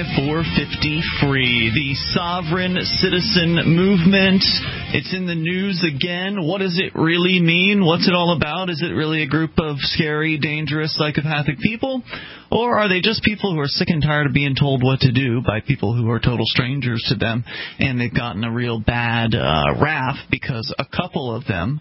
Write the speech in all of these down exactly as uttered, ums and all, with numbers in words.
five four five free. The Sovereign Citizen Movement. It's in the news again. What does it really mean? What's it all about? Is it really a group of scary, dangerous, psychopathic people? Or are they just people who are sick and tired of being told what to do by people who are total strangers to them, and they've gotten a real bad uh, rap because a couple of them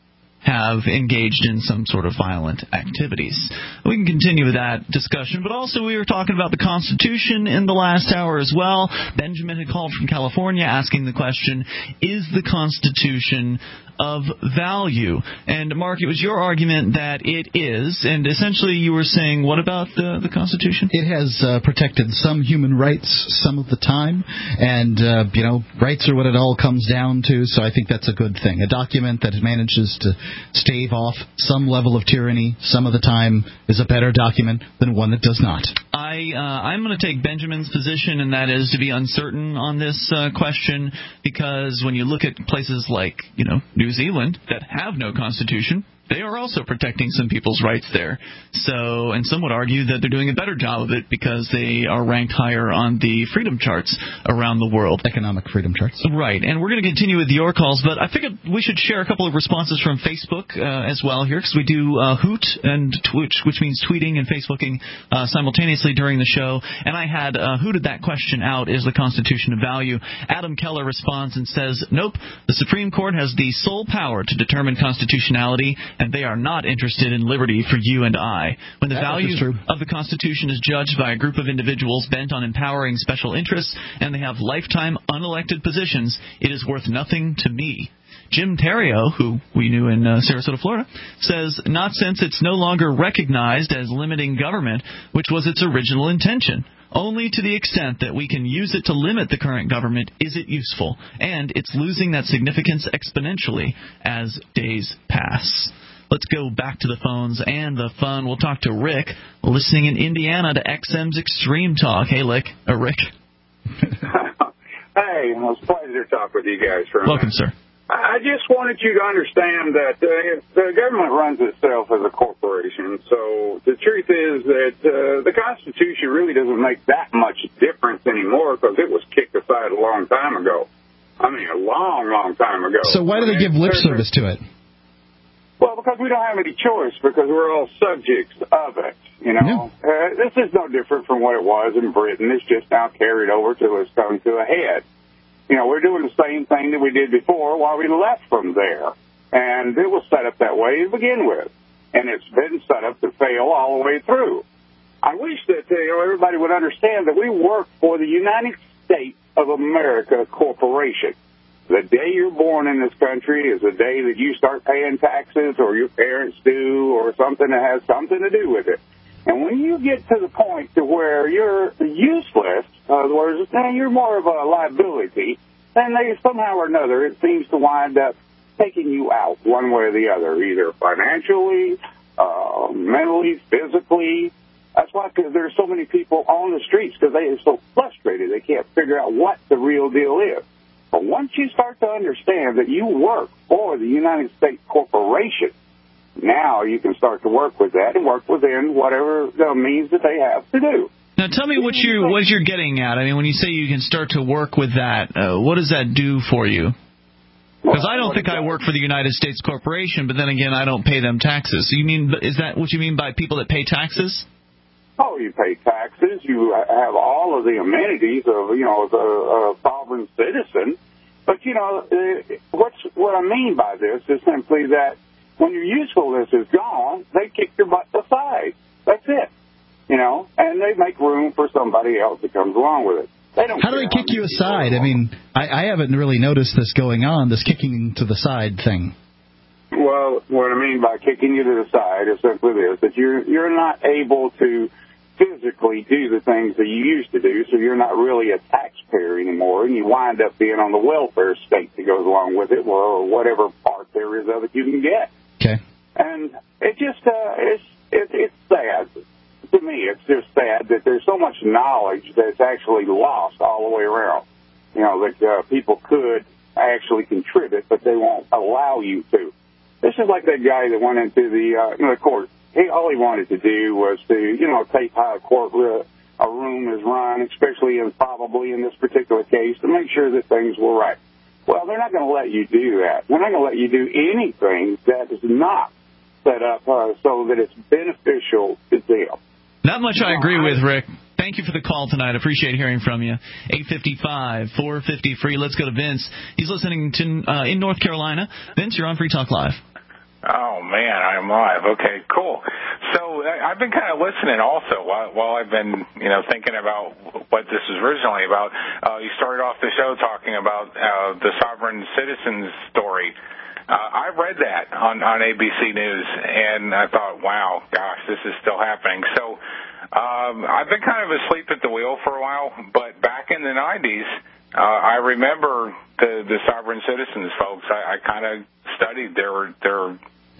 have engaged in some sort of violent activities? We can continue with that discussion, but also we were talking about the Constitution in the last hour as well. Benjamin had called from California asking the question, is the Constitution of value? And, Mark, it was your argument that it is, and essentially you were saying, what about the, the Constitution? It has uh, protected some human rights some of the time, and, uh, you know, rights are what it all comes down to, so I think that's a good thing. A document that manages to stave off some level of tyranny some of the time is a better document than one that does not. I, uh, I'm going to take Benjamin's position, and that is to be uncertain on this uh, question, because when you look at places like, you know, New Zealand that have no constitution, they are also protecting some people's rights there. So, and some would argue that they're doing a better job of it because they are ranked higher on the freedom charts around the world. Economic freedom charts. Right, and we're going to continue with your calls, but I figured we should share a couple of responses from Facebook uh, as well here, because we do uh, Hoot and Twitch, which means tweeting and Facebooking uh, simultaneously during the show, and I had uh, hooted that question out, is the Constitution of value? Adam Keller responds and says, nope, the Supreme Court has the sole power to determine constitutionality, and they are not interested in liberty for you and I. When the that value of the Constitution is judged by a group of individuals bent on empowering special interests, and they have lifetime unelected positions, it is worth nothing to me. Jim Terrio, who we knew in uh, Sarasota, Florida, says, not since it's no longer recognized as limiting government, which was its original intention. Only to the extent that we can use it to limit the current government is it useful, and it's losing that significance exponentially as days pass. Let's go back to the phones and the fun. We'll talk to Rick, listening in Indiana to X M's Extreme Talk. Hey, Rick. Uh, Rick. Hey, it was a pleasure to talk with you guys for a Welcome, minute. sir. I just wanted you to understand that uh, the government runs itself as a corporation. So the truth is that uh, the Constitution really doesn't make that much difference anymore because it was kicked aside a long time ago. I mean, a long, long time ago. So why do they give lip service to it? Well, because we don't have any choice, because we're all subjects of it, you know. Yeah. Uh, this is no different from what it was in Britain. It's just now carried over till it's come to a head. You know, we're doing the same thing that we did before while we left from there. And it was set up that way to begin with. And it's been set up to fail all the way through. I wish that uh, you know, everybody would understand that we work for the United States of America Corporation. The day you're born in this country is the day that you start paying taxes, or your parents do, or something that has something to do with it. And when you get to the point to where you're useless, in other words, then you're more of a liability, then they somehow or another it seems to wind up taking you out one way or the other, either financially, uh, mentally, physically. That's why cause there's so many people on the streets, because they are so frustrated they can't figure out what the real deal is. But once you start to understand that you work for the United States Corporation, now you can start to work with that and work within whatever the means that they have to do. Now, tell me what you what you're getting at. I mean, when you say you can start to work with that, uh, what does that do for you? Because I don't think I work for the United States Corporation, but then again, I don't pay them taxes. So you mean, is that what you mean by people that pay taxes? Oh, you pay taxes. You have all of the amenities of, you know, the uh, sovereign citizen. But, you know, uh, what's what I mean by this is simply that when your usefulness is gone, they kick your butt aside. That's it. You know, and they make room for somebody else that comes along with it. They don't How do they kick you aside? I mean, I, I haven't really noticed this going on, this kicking to the side thing. Well, what I mean by kicking you to the side is simply this, that you're you're not able to physically do the things that you used to do, so you're not really a taxpayer anymore, and you wind up being on the welfare state that goes along with it, or whatever part there is of it you can get. Okay. And it just, uh, it's, it, it's sad. To me, it's just sad that there's so much knowledge that's actually lost all the way around. You know, that uh, people could actually contribute, but they won't allow you to. This is like that guy that went into the, uh, you know, the court. He, all he wanted to do was to, you know, tape how a court, uh, a room is run, especially in probably in this particular case, to make sure that things were right. Well, they're not going to let you do that. They're not going to let you do anything that is not set up uh, so that it's beneficial to them. Not much I agree with, Rick. Thank you for the call tonight. I appreciate hearing from you. eight five five, four five zero, free. Let's go to Vince. He's listening to uh, in North Carolina. Vince, you're on Free Talk Live. Oh, man, I'm live. Okay, cool. So I've been kind of listening also while, while I've been, you know, thinking about what this was originally about. Uh, you started off the show talking about uh, the sovereign citizens story. Uh, I read that on, on A B C News, and I thought, wow, gosh, this is still happening. So um, I've been kind of asleep at the wheel for a while, but back in the nineties, uh, I remember the, the sovereign citizens folks. I, I kind of studied their their.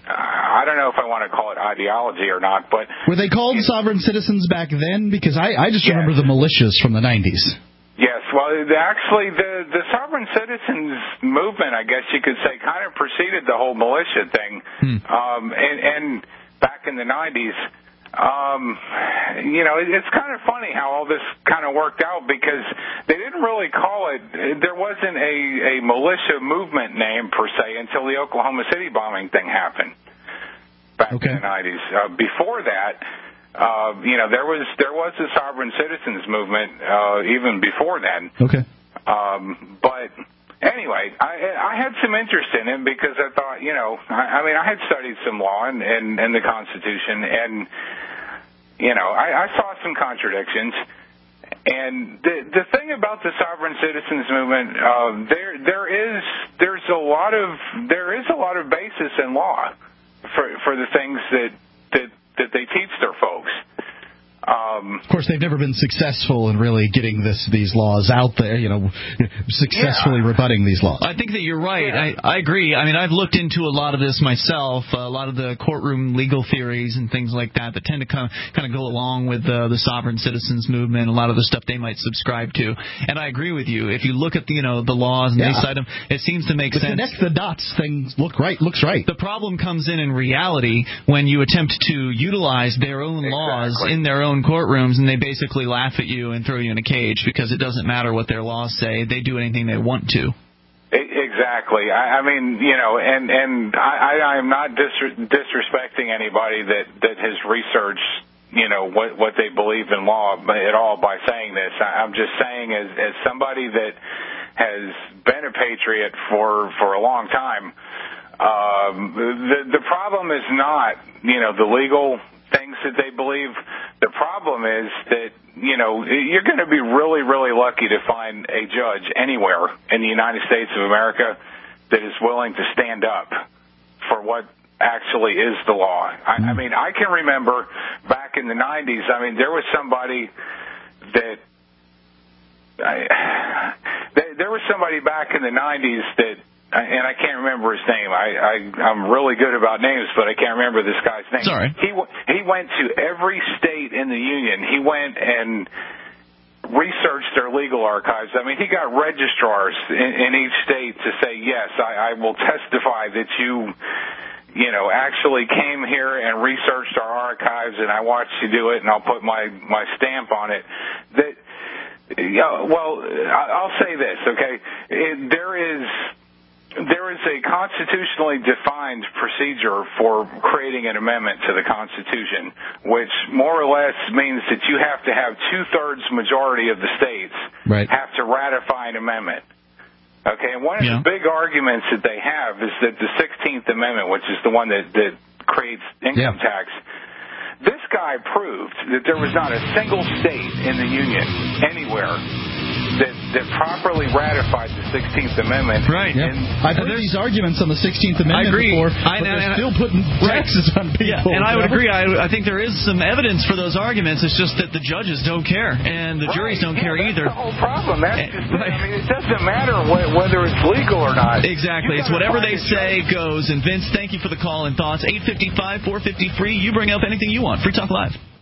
I don't know if I want to call it ideology or not, but were they called it, sovereign citizens back then? Because I, I just yes. remember the militias from the nineties. Yes, well, actually, the the sovereign citizens movement, I guess you could say, kind of preceded the whole militia thing. Hmm. Um, and, and back in the nineties, um, you know, it, it's kind of funny how all this kind of worked out because they didn't really call it. There wasn't a, a militia movement name per se until the Oklahoma City bombing thing happened back okay. in the nineties. Uh, before that. Uh, you know, there was there was a sovereign citizens movement uh, even before then. Okay. Um, but anyway, I, I had some interest in it because I thought, you know, I, I mean, I had studied some law and, and, and the Constitution, and you know, I, I saw some contradictions. And the the thing about the sovereign citizens movement, uh, there there is there's a lot of there is a lot of basis in law for for the things that that. that they teach their folks. Um, of course, they've never been successful in really getting this these laws out there, you know, successfully yeah. rebutting these laws. I think that you're right. Yeah. I, I agree. I mean, I've looked into a lot of this myself, a lot of the courtroom legal theories and things like that that tend to kind of, kind of go along with uh, the sovereign citizens movement, a lot of the stuff they might subscribe to. And I agree with you. If you look at the, you know, the laws and yeah. they cite them, it seems to make the sense. Connect the dots thing look right, looks right. The problem comes in in reality when you attempt to utilize their own exactly. laws in their own courtrooms, and they basically laugh at you and throw you in a cage because it doesn't matter what their laws say. They do anything they want to. Exactly. I, I mean, you know, and, and I, I, I'm not dis- disrespecting anybody that, that has researched, you know, what, what they believe in law at all by saying this. I, I'm just saying as, as somebody that has been a patriot for, for a long time, um, the, the problem is not, you know, the legal things that they believe. The problem is that, you know, you're going to be really, really lucky to find a judge anywhere in the United States of America that is willing to stand up for what actually is the law. I, I mean, I can remember back in the nineties, I mean, there was somebody that, I, there was somebody back in the nineties that, and I can't remember his name. I, I, I'm really good about names, but I can't remember this guy's name. Sorry. He he went to every state in the union. He went and researched their legal archives. I mean, he got registrars in, in each state to say, yes, I, I will testify that you, you know, actually came here and researched our archives, and I watched you do it, and I'll put my, my stamp on it. That, yeah, well, I'll say this, okay? It, there is... There is a constitutionally defined procedure for creating an amendment to the Constitution, which more or less means that you have to have two-thirds majority of the states right. have to ratify an amendment. Okay, and one of yeah. the big arguments that they have is that the sixteenth Amendment, which is the one that, that creates income yeah. tax, this guy proved that there was not a single state in the Union anywhere that, that properly ratified the sixteenth Amendment. Right. Yeah. I've heard these arguments on the sixteenth Amendment I agree. before, I, but and, they're and, still putting taxes right. on people. Yeah, and I would know? agree. I, I think there is some evidence for those arguments. It's just that the judges don't care, and the right. juries don't yeah, care that's either. That's the whole problem. That's and, just, I mean, it doesn't matter wh- whether it's legal or not. Exactly. It's whatever they say judge. goes. And Vince, thank you for the call and thoughts. eight five five, four five zero, free. You bring up anything you want. Free Talk Live.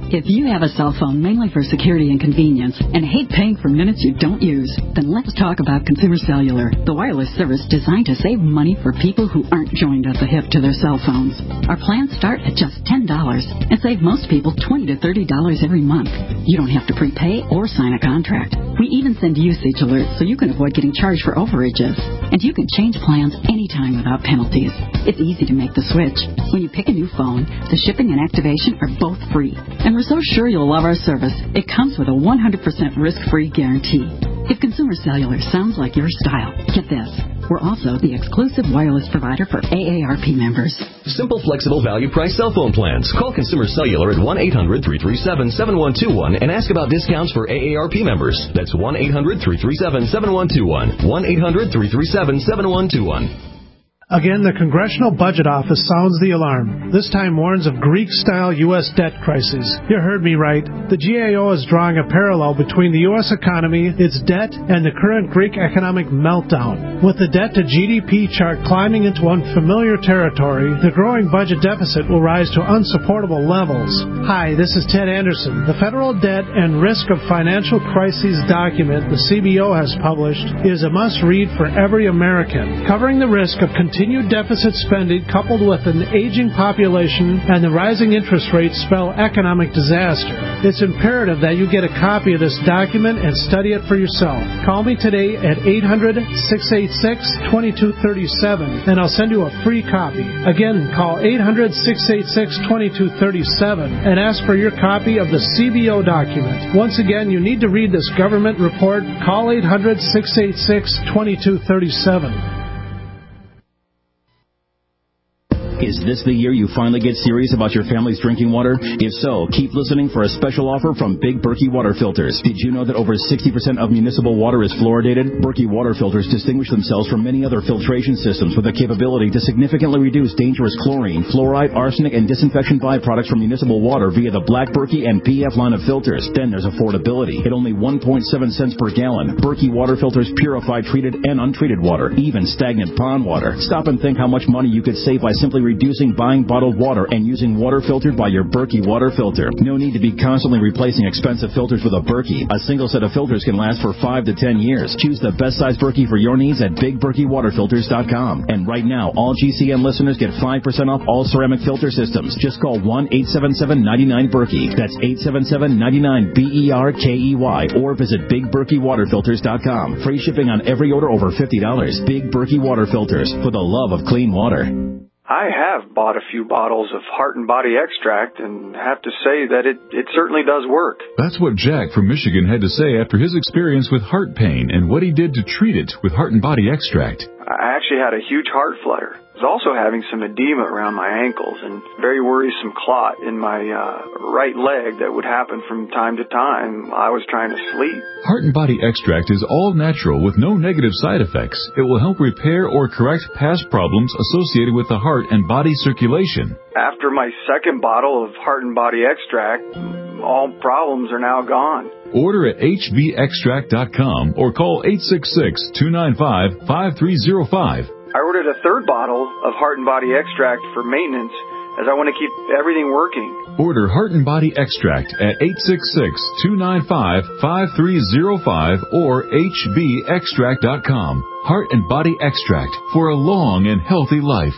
If you have a cell phone mainly for security and convenience and hate paying for minutes you don't use, then let's talk about Consumer Cellular, the wireless service designed to save money for people who aren't joined at the hip to their cell phones. Our plans start at just ten dollars and save most people twenty to thirty dollars every month. You don't have to prepay or sign a contract. We even send usage alerts so you can avoid getting charged for overages. And you can change plans anytime without penalties. It's easy to make the switch. When you pick a new phone, the shipping and activation are both free. And we're so sure you'll love our service, it comes with a one hundred percent risk-free guarantee. If Consumer Cellular sounds like your style, get this. We're also the exclusive wireless provider for A A R P members. Simple, flexible, value-price cell phone plans. Call Consumer Cellular at one eight hundred three three seven seven one two one and ask about discounts for A A R P members. That's one eight hundred three three seven seven one two one. one eight hundred three three seven seven one two one. Again, the Congressional Budget Office sounds the alarm. This time warns of Greek-style U S debt crisis. You heard me right. The G A O is drawing a parallel between the U S economy, its debt, and the current Greek economic meltdown. With the debt-to-G D P chart climbing into unfamiliar territory, the growing budget deficit will rise to unsupportable levels. Hi, this is Ted Anderson. The Federal Debt and Risk of Financial Crises document the C B O has published is a must-read for every American, covering the risk of continued Continued deficit spending coupled with an aging population and the rising interest rates spell economic disaster. It's imperative that you get a copy of this document and study it for yourself. Call me today at eight hundred six eight six two two three seven and I'll send you a free copy. Again, call eight hundred six eight six two two three seven and ask for your copy of the C B O document. Once again, you need to read this government report. Call eight hundred six eight six two two three seven. Is this the year you finally get serious about your family's drinking water? If so, keep listening for a special offer from Big Berkey Water Filters. Did you know that over sixty percent of municipal water is fluoridated? Berkey Water Filters distinguish themselves from many other filtration systems with the capability to significantly reduce dangerous chlorine, fluoride, arsenic, and disinfection byproducts from municipal water via the Black Berkey and P F line of filters. Then there's affordability. At only one point seven cents per gallon, Berkey Water Filters purify treated and untreated water, even stagnant pond water. Stop and think how much money you could save by simply reducing buying bottled water and using water filtered by your Berkey water filter. No need to be constantly replacing expensive filters with a Berkey. A single set of filters can last for five to ten years. Choose the best size Berkey for your needs at big berkey water filters dot com. And right now, all G C N listeners get five percent off all ceramic filter systems. Just call one eight seven seven nine nine Berkey. That's eight seven seven nine nine B E R K E Y. Or visit big berkey water filters dot com. Free shipping on every order over fifty dollars. Big Berkey Water Filters, for the love of clean water. I have bought a few bottles of Heart and Body Extract and have to say that it, it certainly does work. That's what Jack from Michigan had to say after his experience with heart pain and what he did to treat it with Heart and Body Extract. I actually had a huge heart flutter. I was also having some edema around my ankles and very worrisome clot in my uh, right leg that would happen from time to time while I was trying to sleep. Heart and Body Extract is all natural with no negative side effects. It will help repair or correct past problems associated with the heart and body circulation. After my second bottle of Heart and Body Extract, all problems are now gone. Order at h b extract dot com or call eight six six two nine five five three zero five. I ordered a third bottle of Heart and Body Extract for maintenance as I want to keep everything working. Order Heart and Body Extract at eight six six two nine five five three zero five or h b extract dot com. Heart and Body Extract for a long and healthy life.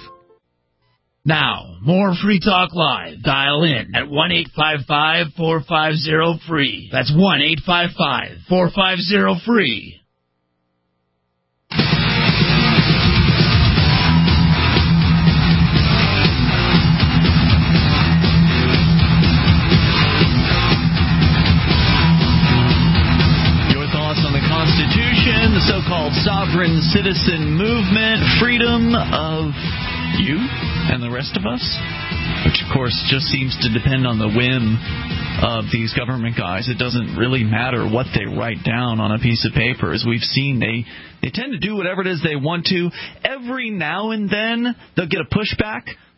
Now, more Free Talk Live. Dial in at one eight five five four five zero free. That's one eight five five four five zero free. The so-called sovereign citizen movement, freedom of you and the rest of us, which of course just seems to depend on the whim of these government guys. It doesn't really matter what they write down on a piece of paper. As we've seen, they, they tend to do whatever it is they want to. Every now and then they'll get a pushback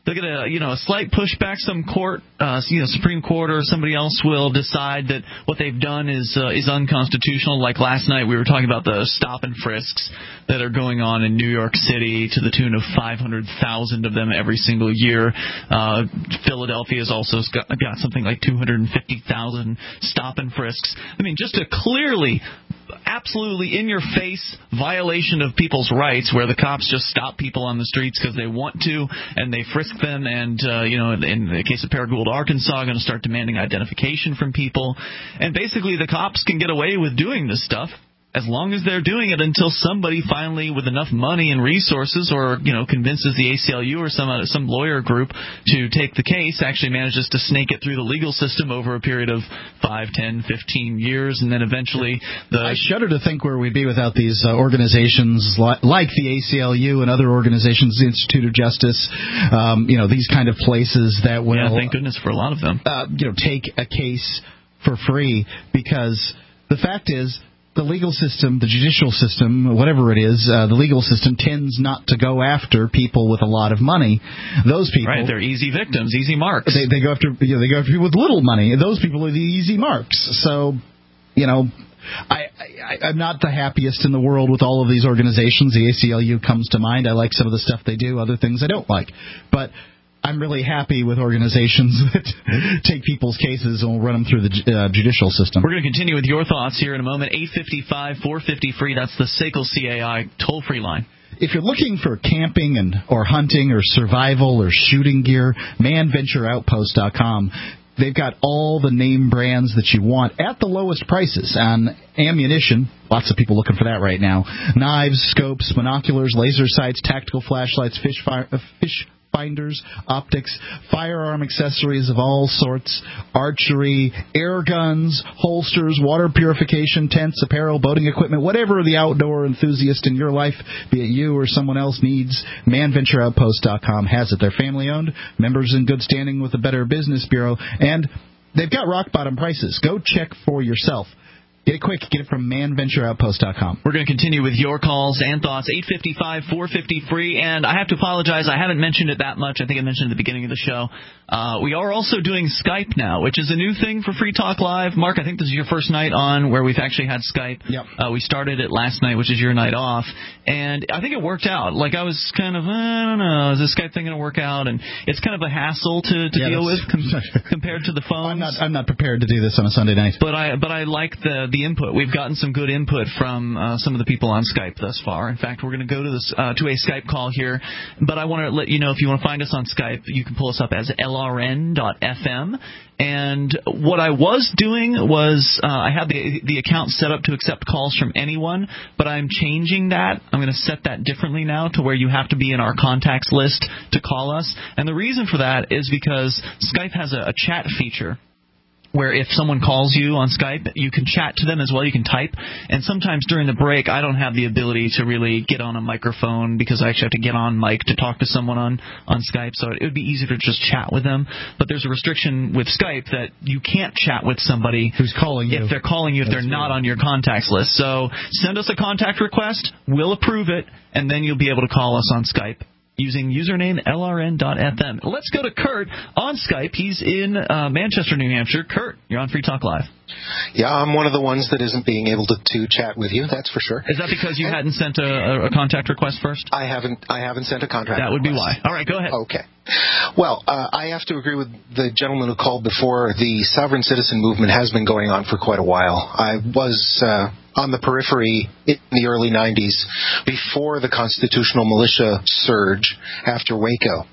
they'll get a you know a slight pushback. Some court, uh, you know, Supreme Court or somebody else will decide that what they've done is uh, is unconstitutional. Like last night, we were talking about the stop and frisks that are going on in New York City to the tune of five hundred thousand of them every single year. Uh, Philadelphia has also got, got something like two hundred fifty thousand stop and frisks. I mean, just a clearly, absolutely in-your-face violation of people's rights, where the cops just stop people on the streets because they want to, and they frisk them, and, uh, you know, in, in the case of Paragould, Arkansas, going to start demanding identification from people. And basically the cops can get away with doing this stuff as long as they're doing it until somebody finally, with enough money and resources, or you know, convinces the A C L U or some uh, some lawyer group to take the case, actually manages to snake it through the legal system over a period of five, ten, fifteen years, and then eventually the... I shudder to think where we'd be without these uh, organizations li- like the A C L U and other organizations, the Institute of Justice, um, you know, these kind of places that will... Yeah, thank goodness for a lot of them. Uh, you know, take a case for free, because the fact is, the legal system, the judicial system, whatever it is, uh, the legal system tends not to go after people with a lot of money. Those people, right? They're easy victims, easy marks. They, they go after, you know, they go after people with little money. Those people are the easy marks. So, you know, I, I, I'm not the happiest in the world with all of these organizations. The A C L U comes to mind. I like some of the stuff they do. Other things I don't like, but I'm really happy with organizations that take people's cases and will run them through the uh, judicial system. We're going to continue with your thoughts here in a moment. eight five five, four five zero, free. That's the S A C L C A I toll-free line. If you're looking for camping and or hunting or survival or shooting gear, man venture outpost dot com. They've got all the name brands that you want at the lowest prices on ammunition. Lots of people looking for that right now. Knives, scopes, binoculars, laser sights, tactical flashlights, fish fire, uh, fish finders, optics, firearm accessories of all sorts, archery, air guns, holsters, water purification, tents, apparel, boating equipment, whatever the outdoor enthusiast in your life, be it you or someone else, needs, man venture outpost dot com has it. They're family-owned, members in good standing with the Better Business Bureau, and they've got rock-bottom prices. Go check for yourself. Get it quick. Get it from man venture outpost dot com. We're going to continue with your calls and thoughts. eight five five, four five zero, free. And I have to apologize. I haven't mentioned it that much. I think I mentioned at the beginning of the show. Uh, we are also doing Skype now, which is a new thing for Free Talk Live. Mark, I think this is your first night on where we've actually had Skype. Yep. Uh, we started it last night, which is your night off. And I think it worked out. Like, I was kind of, I don't know, is this Skype thing going to work out? And it's kind of a hassle to, to yeah, deal with com- compared to the phones. I'm not, I'm not prepared to do this on a Sunday night. But I, but I like the, the input. We've gotten some good input from uh, some of the people on Skype thus far. In fact, we're going to go to this uh, to a Skype call here. But I want to let you know, if you want to find us on Skype, you can pull us up as L R N dot F M. And what I was doing was uh, I had the the account set up to accept calls from anyone, but I'm changing that. I'm going to set that differently now to where you have to be in our contacts list to call us. And the reason for that is because Skype has a, a chat feature, where if someone calls you on Skype, you can chat to them as well. You can type. And sometimes during the break, I don't have the ability to really get on a microphone because I actually have to get on mic to talk to someone on, on Skype. So it would be easier to just chat with them. But there's a restriction with Skype that you can't chat with somebody who's calling you if they're calling you, if That's they're not on your contacts list. So send us a contact request. We'll approve it, and then you'll be able to call us on Skype using username L R N dot F M. Let's go to Kurt on Skype. He's in uh, Manchester, New Hampshire. Kurt, you're on Free Talk Live. Yeah, I'm one of the ones that isn't being able to, to chat with you, that's for sure. Is that because you and hadn't sent a, a contact request first? I haven't I haven't sent a contact That would request. be why. All right, go ahead. Okay. Well, uh, I have to agree with the gentleman who called before. The sovereign citizen movement has been going on for quite a while. I was uh, on the periphery in the early nineties before the constitutional militia surge after Waco.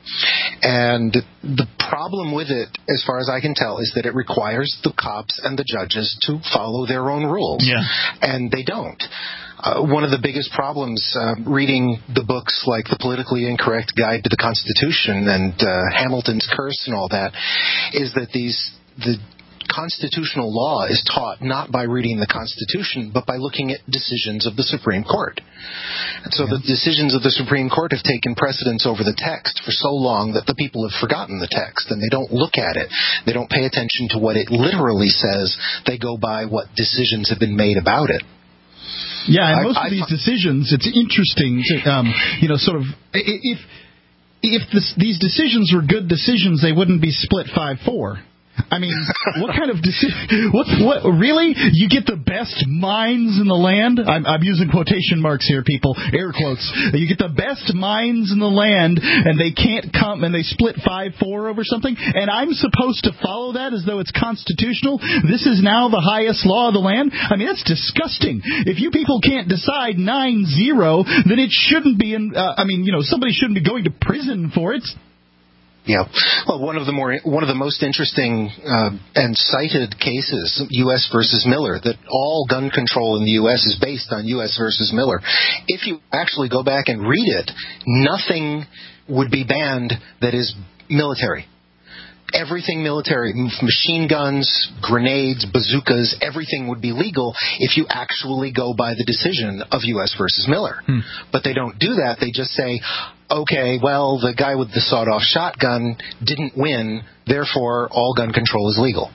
And the problem with it, as far as I can tell, is that it requires the cops and the judges to follow their own rules. Yeah. And they don't. Uh, one of the biggest problems uh, reading the books like The Politically Incorrect Guide to the Constitution and uh, Hamilton's Curse and all that is that these the constitutional law is taught not by reading the Constitution but by looking at decisions of the Supreme Court. And so yeah. the decisions of the Supreme Court have taken precedence over the text for so long that the people have forgotten the text and they don't look at it. They don't pay attention to what it literally says. They go by what decisions have been made about it. Yeah, and I, most I, of these decisions, it's interesting to, um, you know, sort of, if if this, these decisions were good decisions, they wouldn't be split five four. I mean, what kind of decision? What? What? Really? You get the best minds in the land? I'm, I'm using quotation marks here, people. Air quotes. You get the best minds in the land, and they can't come, and they split five four over something, and I'm supposed to follow that as though it's constitutional? This is now the highest law of the land? I mean, that's disgusting. If you people can't decide nine zero, then it shouldn't be in, uh, I mean, you know, somebody shouldn't be going to prison for it. Yeah, well, one of the more one of the most interesting uh, and cited cases, U S versus Miller, that all gun control in the U S is based on U S versus Miller. If you actually go back and read it, nothing would be banned that is military. Everything military, machine guns, grenades, bazookas, everything would be legal if you actually go by the decision of U S versus Miller. Hmm. But they don't do that. They just say, okay, well, the guy with the sawed-off shotgun didn't win, therefore all gun control is legal.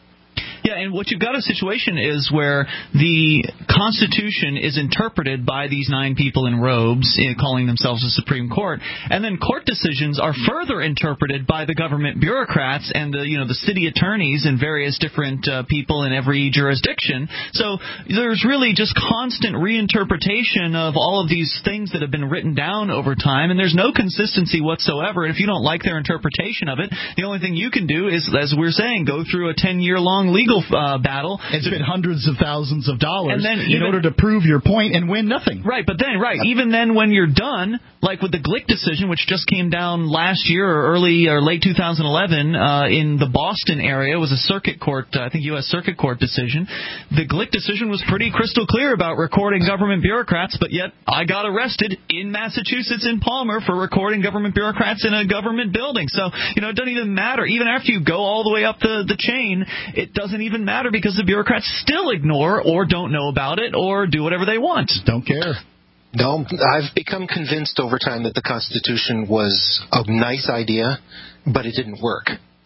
Yeah, and what you've got a situation is where the Constitution is interpreted by these nine people in robes, calling themselves the Supreme Court, and then court decisions are further interpreted by the government bureaucrats and the, you know, the city attorneys and various different uh, people in every jurisdiction. So there's really just constant reinterpretation of all of these things that have been written down over time, and there's no consistency whatsoever. And if you don't like their interpretation of it, the only thing you can do is, as we're saying, go through a ten-year-long legal Uh, battle. And spend hundreds of thousands of dollars and then in even, order to prove your point and win nothing. Right, but then, right, even then when you're done, like with the Glick decision, which just came down last year or early or late two thousand eleven uh, in the Boston area, it was a circuit court, uh, I think U S Circuit Court decision. The Glick decision was pretty crystal clear about recording government bureaucrats, but yet I got arrested in Massachusetts in Palmer for recording government bureaucrats in a government building. So, you know, it doesn't even matter. Even after you go all the way up the, the chain, it doesn't even matter because the bureaucrats still ignore or don't know about it or do whatever they want. Don't care. No, I've become convinced over time that the Constitution was a nice idea, but it didn't work.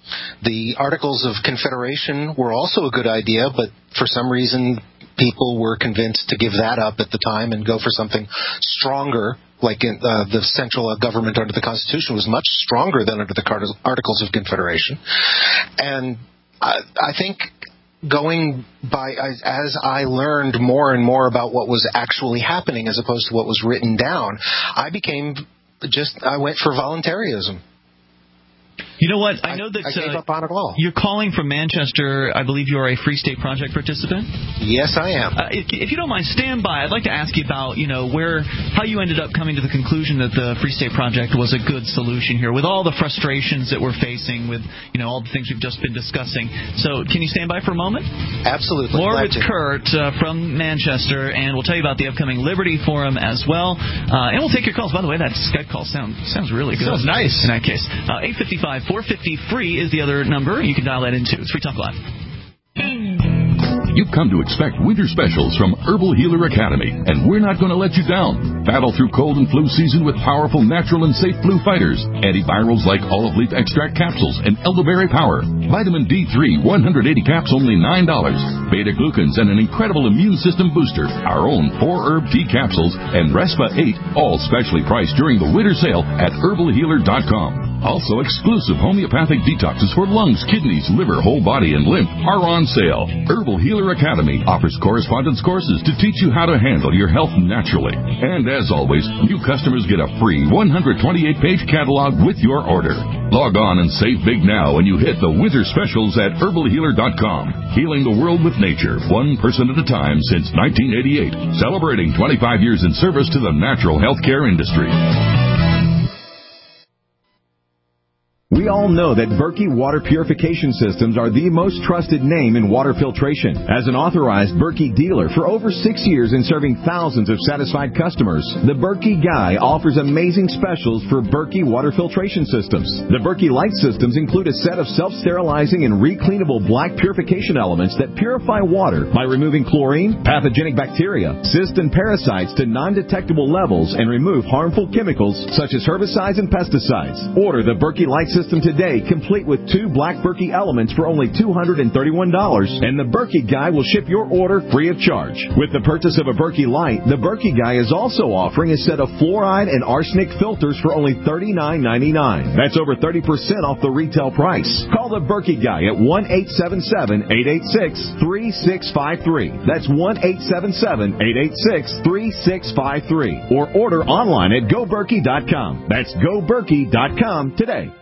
The Articles of Confederation were also a good idea, but for some reason people were convinced to give that up at the time and go for something stronger, like in, uh, the central government under the Constitution was much stronger than under the Articles of Confederation. And I, I think going by, as I learned more and more about what was actually happening as opposed to what was written down, I became just, I went for voluntarism. You know what? I know that I, I gave uh, up on it all. You're calling from Manchester. I believe you are a Free State Project participant. Yes, I am. Uh, if, if you don't mind, stand by. I'd like to ask you about, you know, where, how you ended up coming to the conclusion that the Free State Project was a good solution here, with all the frustrations that we're facing, with, you know, all the things we've just been discussing. So, can you stand by for a moment? Absolutely. More Glad with to. Kurt uh, from Manchester, and we'll tell you about the upcoming Liberty Forum as well. Uh, and we'll take your calls. By the way, that Skype call sound, sounds really good. Sounds nice. In that case, uh, eight five five, four five zero, free is the other number. You can dial that in, too. It's Free Talk Live. You've come to expect winter specials from Herbal Healer Academy, and we're not going to let you down. Battle through cold and flu season with powerful, natural, and safe flu fighters. Antivirals like olive leaf extract capsules and elderberry power. Vitamin D three, one hundred eighty caps, only nine dollars. Beta-glucans and an incredible immune system booster. Our own four-herb tea capsules and Respa eight, all specially priced during the winter sale at herbal healer dot com. Also, exclusive homeopathic detoxes for lungs, kidneys, liver, whole body, and lymph are on sale. Herbal Healer Academy offers correspondence courses to teach you how to handle your health naturally. And as always, new customers get a free one hundred twenty-eight page catalog with your order. Log on and save big now when you hit the winter specials at herbal healer dot com. Healing the world with nature, one person at a time since nineteen eighty-eight. Celebrating twenty-five years in service to the natural healthcare industry. We all know that Berkey Water Purification Systems are the most trusted name in water filtration. As an authorized Berkey dealer for over six years and serving thousands of satisfied customers, the Berkey Guy offers amazing specials for Berkey Water Filtration Systems. The Berkey Light Systems include a set of self-sterilizing and recleanable black purification elements that purify water by removing chlorine, pathogenic bacteria, cysts, and parasites to non-detectable levels and remove harmful chemicals such as herbicides and pesticides. Order the Berkey Light Systems system today, complete with two Black Berkey elements for only two hundred thirty-one dollars, and the Berkey Guy will ship your order free of charge. With the purchase of a Berkey Light, the Berkey Guy is also offering a set of fluoride and arsenic filters for only thirty-nine ninety-nine. That's over thirty percent off the retail price. Call the Berkey Guy at one eight seven seven, eight eight six, three six five three. That's one eight seven seven, eight eight six, three six five three. Or order online at go berkey dot com. That's go berkey dot com today.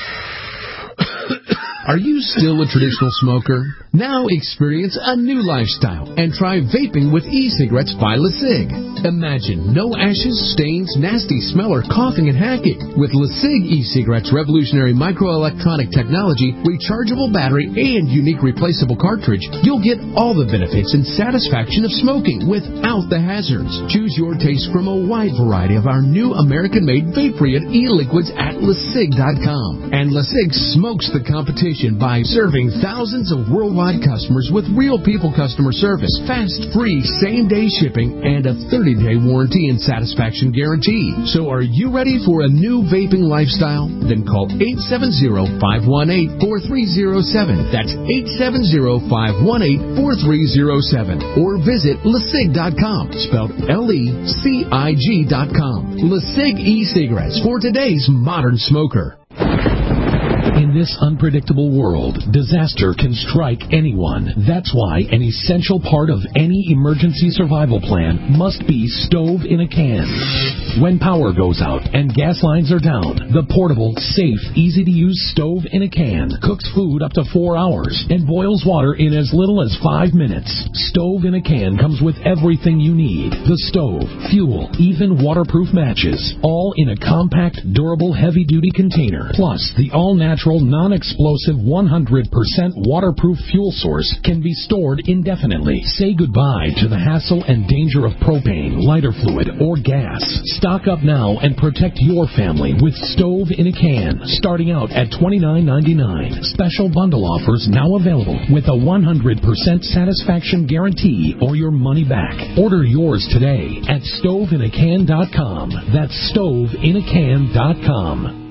Are you still a traditional smoker? Now experience a new lifestyle and try vaping with e-cigarettes by LeSig. Imagine no ashes, stains, nasty smell, or coughing and hacking. With LeSig e-cigarettes' revolutionary microelectronic technology, rechargeable battery, and unique replaceable cartridge, you'll get all the benefits and satisfaction of smoking without the hazards. Choose your taste from a wide variety of our new American-made vape-free e-liquids at lesig dot com. And LeSig smokes the competition by serving thousands of worldwide customers with real people customer service, fast, free, same-day shipping, and a thirty-day warranty and satisfaction guarantee. So are you ready for a new vaping lifestyle? Then call eight seven zero, five one eight, four three zero seven. That's eight seven zero, five one eight, four three zero seven. Or visit lesig dot com, spelled L E C I G dot com. LeSig e-cigarettes for today's modern smoker. In this unpredictable world, disaster can strike anyone. That's why an essential part of any emergency survival plan must be stove in a can. When power goes out and gas lines are down, the portable, safe, easy-to-use stove in a can cooks food up to four hours and boils water in as little as five minutes. Stove in a can comes with everything you need. The stove, fuel, even waterproof matches, all in a compact, durable, heavy-duty container. Plus, the all-natural, non-explosive, one hundred percent waterproof fuel source can be stored indefinitely. Say goodbye to the hassle and danger of propane, lighter fluid, or gas. Stock up now and protect your family with stove in a can, starting out at twenty-nine ninety-nine. Special bundle offers now available with a one hundred percent satisfaction guarantee or your money back. Order yours today at stove in a can dot com. That's stove in a can dot com.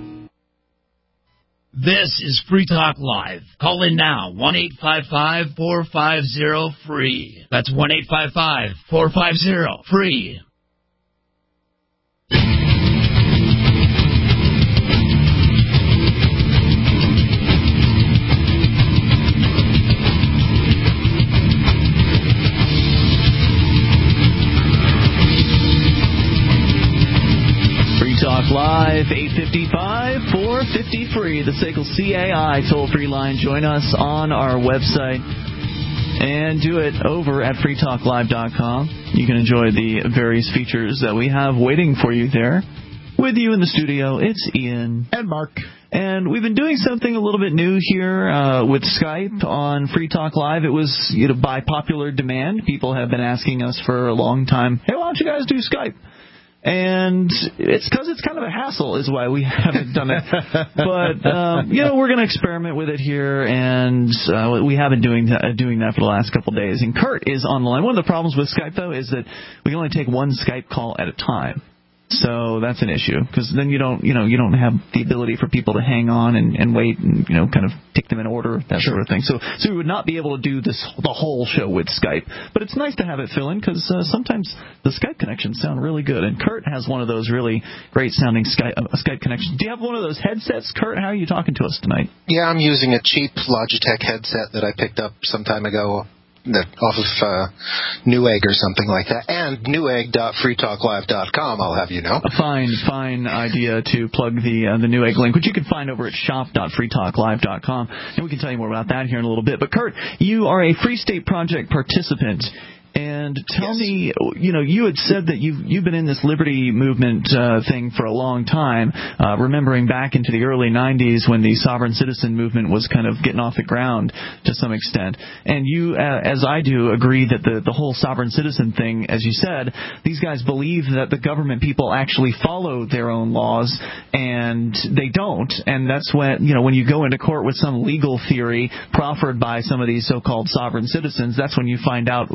This is Free Talk Live. Call in now, one eight five five, four five zero, free. That's one eight five five, four five zero, free. Talk Live, eight five five, four five zero, free, the S A C L C A I toll-free line. Join us on our website and do it over at free talk live dot com. You can enjoy the various features that we have waiting for you there. With you in the studio, it's Ian. And Mark. And we've been doing something a little bit new here uh, with Skype on Free Talk Live. It was, you know, by popular demand. People have been asking us for a long time, hey, why don't you guys do Skype? And it's because it's kind of a hassle is why we haven't done it. But, um, you know, we're going to experiment with it here, and uh, we have been doing that, doing that for the last couple of days. And Kurt is on the line. One of the problems with Skype, though, is that we can only take one Skype call at a time. So that's an issue, because then you don't, you know, you don't have the ability for people to hang on and, and wait and, you know, kind of take them in order, that sure. sort of thing. So, so we would not be able to do this the whole show with Skype, but it's nice to have it fill in, because uh, sometimes the Skype connections sound really good, and Kurt has one of those really great sounding Skype uh, Skype connections. Do you have one of those headsets, Kurt? How are you talking to us tonight? Yeah, I'm using a cheap Logitech headset that I picked up some time ago. Off of uh, Newegg or something like that, and newegg dot free talk live dot com, I'll have you know. A fine, fine idea to plug the uh, the Newegg link, which you can find over at shop dot free talk live dot com, and we can tell you more about that here in a little bit. But Kurt, you are a Free State Project participant. And tell yes. me, you know, you had said that you've, you've been in this liberty movement uh, thing for a long time, uh, remembering back into the early nineties when the sovereign citizen movement was kind of getting off the ground to some extent. And you, uh, as I do, agree that the, the whole sovereign citizen thing, as you said, these guys believe that the government people actually follow their own laws, and they don't. And that's when, you know, when you go into court with some legal theory proffered by some of these so-called sovereign citizens, that's when you find out, oops,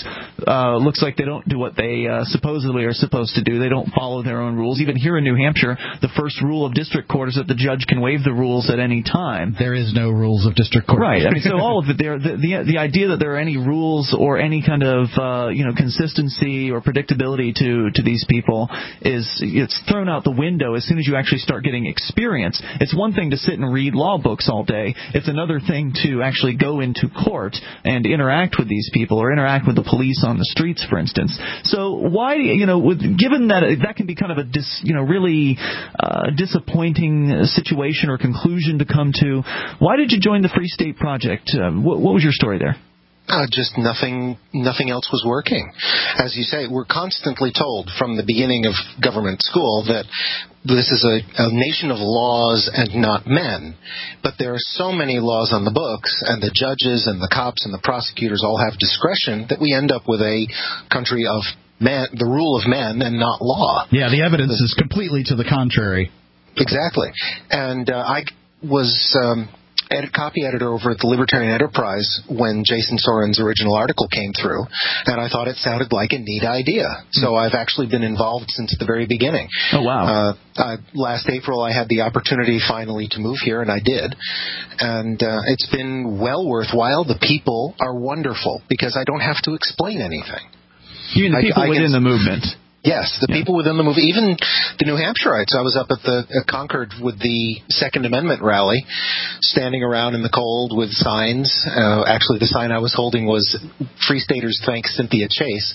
uh, looks like they don't do what they uh, supposedly are supposed to do. They don't follow their own rules. Even here in New Hampshire, the first rule of district court is that the judge can waive the rules at any time. There is no rules of district court. Right. I mean, so all of it there, the, the the idea that there are any rules or any kind of uh, you know consistency or predictability to to these people is it's thrown out the window as soon as you actually start getting experience. It's one thing to sit and read law books all day. It's another thing to actually go into court and interact with these people or interact with the police on the streets, for instance. So why, you know, with, given that that can be kind of a dis, you know really uh, disappointing situation or conclusion to come to, why did you join the Free State Project? Um, what, what was your story there? Uh, just nothing nothing else was working. As you say, we're constantly told from the beginning of government school that this is a, a nation of laws and not men. But there are so many laws on the books, and the judges and the cops and the prosecutors all have discretion, that we end up with a country of man, the rule of men and not law. Yeah, the evidence the, is completely to the contrary. Exactly. And uh, I was... Um, Edit, copy editor over at the Libertarian Enterprise when Jason Soren's original article came through, and I thought it sounded like a neat idea. So I've actually been involved since the very beginning. Oh, wow. Uh, uh, last April I had the opportunity finally to move here, and I did. And uh, it's been well worthwhile. The people are wonderful because I don't have to explain anything. You mean the people I, I within can, the movement? Yes, the yeah. people within the movement, even the New Hampshireites. I was up at the at Concord with the Second Amendment rally, standing around in the cold with signs. Uh, actually, the sign I was holding was "Free Staters thank Cynthia Chase."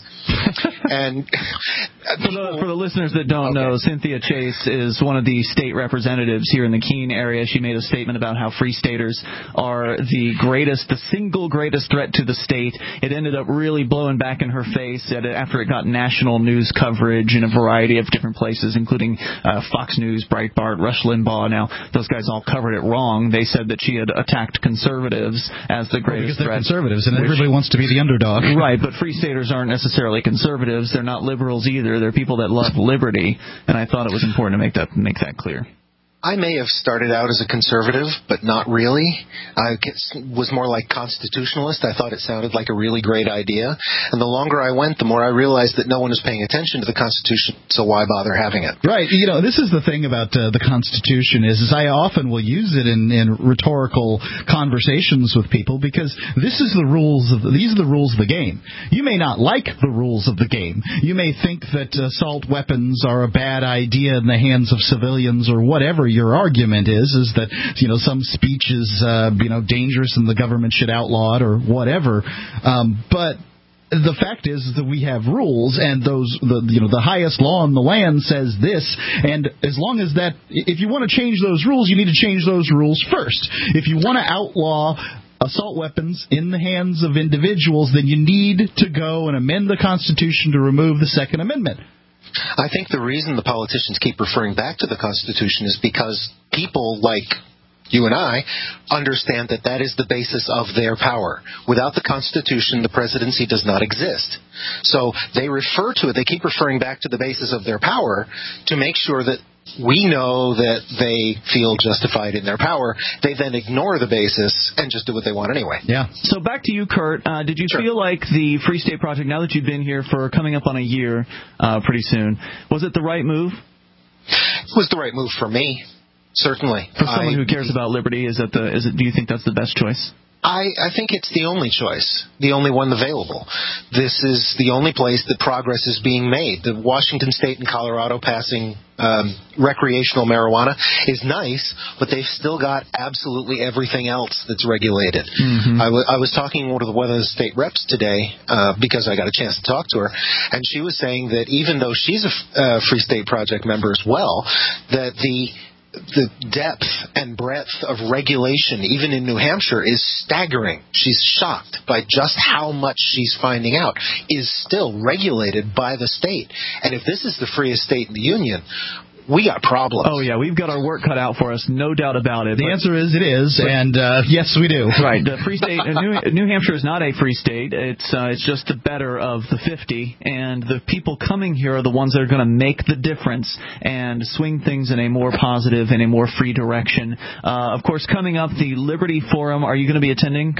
And for the, for the listeners that don't okay. know, Cynthia Chase is one of the state representatives here in the Keene area. She made a statement about how Free Staters are the greatest, the single greatest threat to the state. It ended up really blowing back in her face after it got national news coverage in a variety of different places, including uh, Fox News, Breitbart, Rush Limbaugh. Now, those guys all covered it wrong. They said that she had attacked conservatives as the greatest well, because they're threat. Conservatives, and which, everybody wants to be the underdog. Right, but Free Staters aren't necessarily conservatives. They're not liberals either. They're people that love liberty, and I thought it was important to make that make that clear. I may have started out as a conservative, but not really. I was more like constitutionalist. I thought it sounded like a really great idea. And the longer I went, the more I realized that no one is paying attention to the Constitution, so why bother having it? Right. You know, this is the thing about uh, the Constitution is, is I often will use it in, in rhetorical conversations with people because this is the rules of the, these are the rules of the game. You may not like the rules of the game. You may think that assault weapons are a bad idea in the hands of civilians or whatever your argument is, is that, you know, some speech is, uh, you know, dangerous and the government should outlaw it or whatever. Um, but the fact is that we have rules, and those, the, you know, the highest law in the land says this, and as long as that, if you want to change those rules, you need to change those rules first. If you want to outlaw assault weapons in the hands of individuals, then you need to go and amend the Constitution to remove the Second Amendment. I think the reason the politicians keep referring back to the Constitution is because people like you and I understand that that is the basis of their power. Without the Constitution, the presidency does not exist. So they refer to it, they keep referring back to the basis of their power to make sure that we know that they feel justified in their power. They then ignore the basis and just do what they want anyway. Yeah. So back to you, Kurt. Uh, did you sure. feel like the Free State Project, now that you've been here for coming up on a year uh, pretty soon, was it the right move? It was the right move for me, certainly. For someone I, who cares about liberty, is that the? Is it? Do you think that's the best choice? I, I think it's the only choice, the only one available. This is the only place that progress is being made. The Washington State and Colorado passing um, recreational marijuana is nice, but they've still got absolutely everything else that's regulated. Mm-hmm. I, w- I was talking with one of the state reps today uh, because I got a chance to talk to her, and she was saying that even though she's a f- uh, Free State Project member as well, that the the depth and breadth of regulation, even in New Hampshire, is staggering. She's shocked by just how much she's finding out is still regulated by the state. And if this is the freest state in the union, we got problems. Oh, yeah, we've got our work cut out for us, no doubt about it. The answer is it is, but, and uh, yes, we do. Right. The free state, New, New Hampshire is not a free state. It's uh, it's just the better of the fifty, and the people coming here are the ones that are going to make the difference and swing things in a more positive and a more free direction. Uh, of course, coming up, the Liberty Forum. Are you going to be attending, Kurt?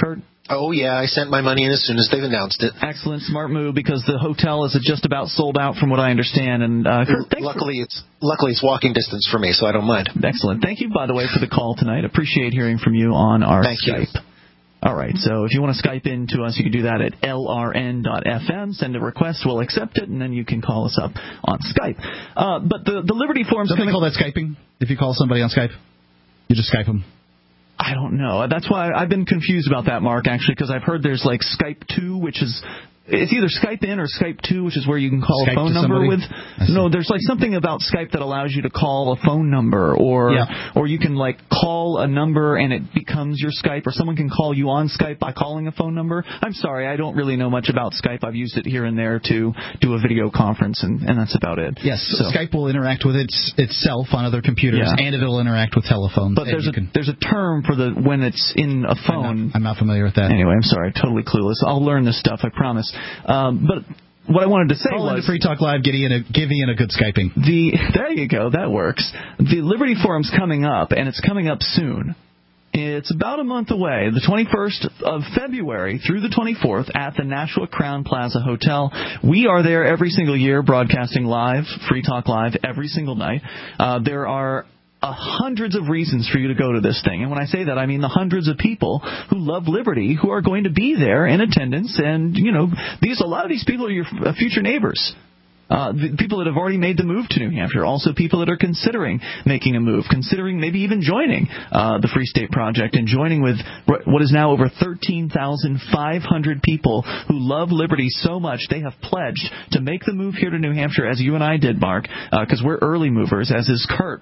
Oh, yeah, I sent my money in as soon as they've announced it. Excellent, smart move, because the hotel is just about sold out from what I understand. And uh, Kurt, luckily, for... it's luckily it's walking distance for me, so I don't mind. Excellent. Thank you, by the way, for the call tonight. Appreciate hearing from you on our Thank Skype. You. All right, so if you want to Skype in to us, you can do that at L R N dot F M. Send a request, we'll accept it, and then you can call us up on Skype. Uh, but the, the Liberty Forum's Don't coming... they call that Skyping? If you call somebody on Skype? You just Skype them. I don't know. That's why I've been confused about that, Mark, actually, because I've heard there's like Skype two, which is... It's either Skype in or Skype two, which is where you can call Skype a phone number somebody? with. No, there's like something about Skype that allows you to call a phone number, or yeah. or you can like call a number and it becomes your Skype, or someone can call you on Skype by calling a phone number. I'm sorry, I don't really know much about Skype. I've used it here and there to do a video conference, and, and that's about it. Yes, so Skype will interact with its, itself on other computers, yeah. and it'll interact with telephones. But there's a can... there's a term for the when it's in a phone. I'm not, I'm not familiar with that. Anyway, I'm sorry, totally clueless. I'll learn this stuff, I promise. Um, but what I wanted to say Call was... into Free Talk Live, give Ian a, give Ian a good Skyping. The, there you go, that works. The Liberty Forum's coming up, and it's coming up soon. It's about a month away, the twenty-first of February through the twenty-fourth at the Nashua Crown Plaza Hotel. We are there every single year, broadcasting live, Free Talk Live, every single night. Uh, there are... Uh, hundreds of reasons for you to go to this thing. And when I say that, I mean the hundreds of people who love liberty who are going to be there in attendance. And, you know, these a lot of these people are your f- future neighbors. Uh, the people that have already made the move to New Hampshire, also people that are considering making a move, considering maybe even joining uh, the Free State Project and joining with what is now over thirteen thousand five hundred people who love liberty so much they have pledged to make the move here to New Hampshire, as you and I did, Mark, because uh, we're early movers, as is Kurt,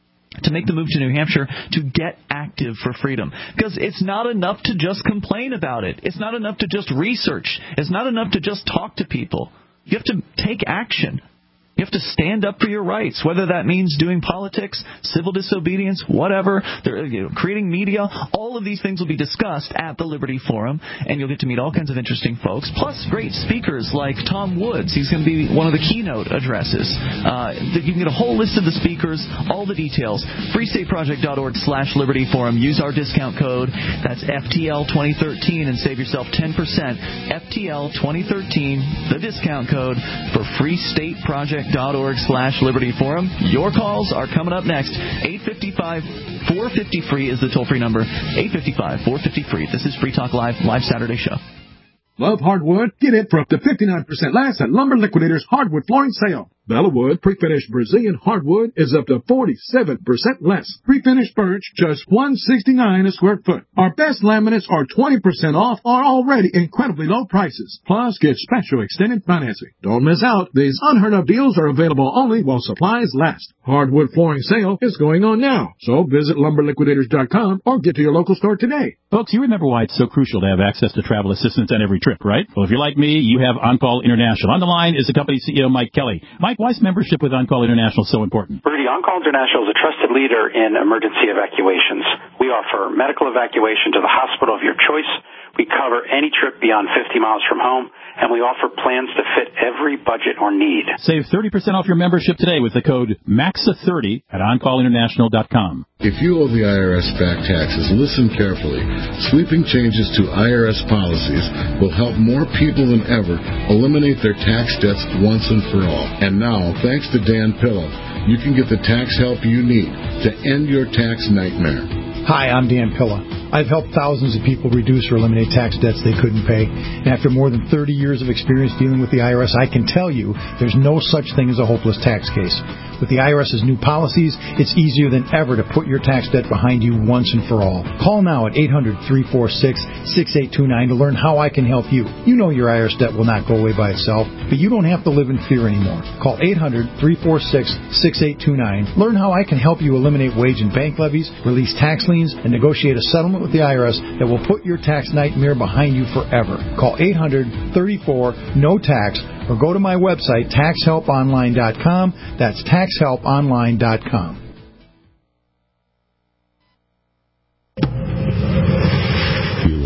to make the move to New Hampshire to get active for freedom. Because it's not enough to just complain about it. It's not enough to just research. It's not enough to just talk to people. You have to take action. You have to stand up for your rights, whether that means doing politics, civil disobedience, whatever, you know, creating media. All of these things will be discussed at the Liberty Forum, and you'll get to meet all kinds of interesting folks, plus great speakers like Tom Woods. He's going to be one of the keynote addresses. Uh, you can get a whole list of the speakers, all the details. freestateproject.org slash Liberty Forum. Use our discount code. That's F T L twenty thirteen and save yourself ten percent. F T L twenty thirteen, the discount code for freestateproject dot org slash Liberty Forum. Your calls are coming up next. eight five five, four five zero, free is the toll-free number. eight five five, four five zero, free. This is Free Talk Live, live Saturday show. Love hardwood? Get it for up to fifty-nine percent less at Lumber Liquidators Hardwood Flooring Sale. Bellawood pre-finished Brazilian hardwood is up to forty-seven percent less. Pre-finished birch just one hundred sixty-nine dollars a square foot. Our best laminates are twenty percent off are already incredibly low prices. Plus, get special extended financing. Don't miss out. These unheard of deals are available only while supplies last. Hardwood flooring sale is going on now. So visit lumber liquidators dot com or get to your local store today. Folks, you remember why it's so crucial to have access to travel assistance on every trip, right? Well, if you're like me, you have On-Call International. On the line is the company's C E O, Mike Kelly. Mike, why is membership with On-Call International so important? Rudy, On-Call International is a trusted leader in emergency evacuations. We offer medical evacuation to the hospital of your choice. We cover any trip beyond fifty miles from home, and we offer plans to fit every budget or need. Save thirty percent off your membership today with the code M A X A thirty at on call international dot com. If you owe the I R S back taxes, listen carefully. Sweeping changes to I R S policies will help more people than ever eliminate their tax debts once and for all. And now, thanks to Dan Pilla, you can get the tax help you need to end your tax nightmare. Hi, I'm Dan Pilla. I've helped thousands of people reduce or eliminate tax debts they couldn't pay. And after more than thirty years of experience dealing with the I R S, I can tell you there's no such thing as a hopeless tax case. With the I R S's new policies, it's easier than ever to put your tax debt behind you once and for all. Call now at eight hundred, three four six, six eight two nine to learn how I can help you. You know your I R S debt will not go away by itself, but you don't have to live in fear anymore. Call eight hundred, three four six, six eight two nine. Learn how I can help you eliminate wage and bank levies, release tax liens, and negotiate a settlement with the I R S that will put your tax nightmare behind you forever. Call eight hundred, thirty-four, N O T A X or go to my website, tax help online dot com. That's tax help online dot com.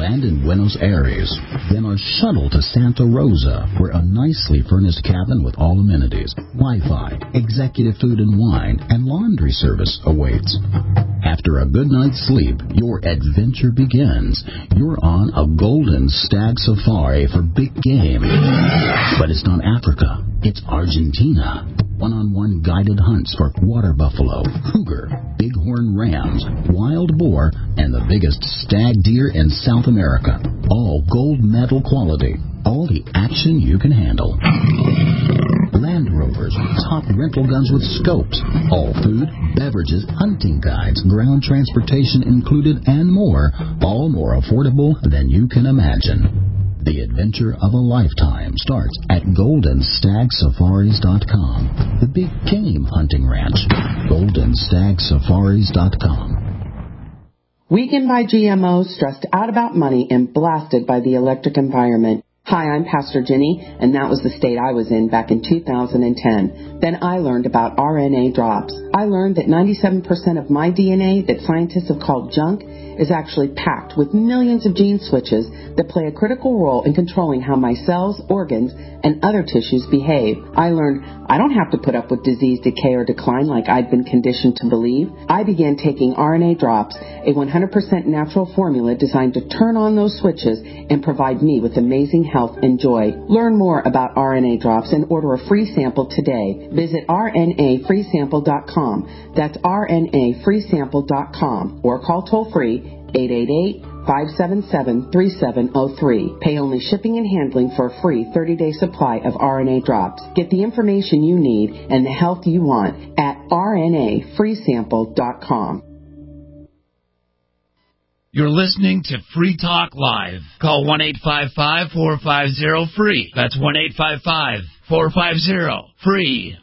land in Buenos Aires, then are shuttled to Santa Rosa, where a nicely furnished cabin with all amenities, Wi-Fi, executive food and wine, and laundry service awaits. After a good night's sleep, your adventure begins. You're on a golden stag safari for big game. But it's not Africa. It's Argentina. One-on-one guided hunts for water buffalo, cougar, bighorn rams, wild boar, and the biggest stag deer in South America. All gold medal quality. All the action you can handle. Land Rovers, top rental guns with scopes. All food, beverages, hunting guides, ground transportation included, and more. All more affordable than you can imagine. The adventure of a lifetime starts at golden stag safaris dot com. The big game hunting ranch. golden stag safaris dot com. Weakened by G M Os, stressed out about money, and blasted by the electric environment. Hi, I'm Pastor Jenny, and that was the state I was in back in two thousand ten. Then I learned about R N A drops. I learned that ninety-seven percent of my D N A that scientists have called junk is actually packed with millions of gene switches that play a critical role in controlling how my cells, organs, and other tissues behave. I learned I don't have to put up with disease, decay, or decline like I'd been conditioned to believe. I began taking R N A drops, a one hundred percent natural formula designed to turn on those switches and provide me with amazing health and joy. Learn more about R N A drops and order a free sample today. Visit R N A free sample dot com. That's R N A free sample dot com or call toll free eight eight eight, five seven seven, three seven zero three. Pay only shipping and handling for a free thirty-day supply of R N A drops. Get the information you need and the health you want at R N A free sample dot com. You're listening to Free Talk Live. Call one eight five five, four five zero, free. That's one eight five five, four five zero, free.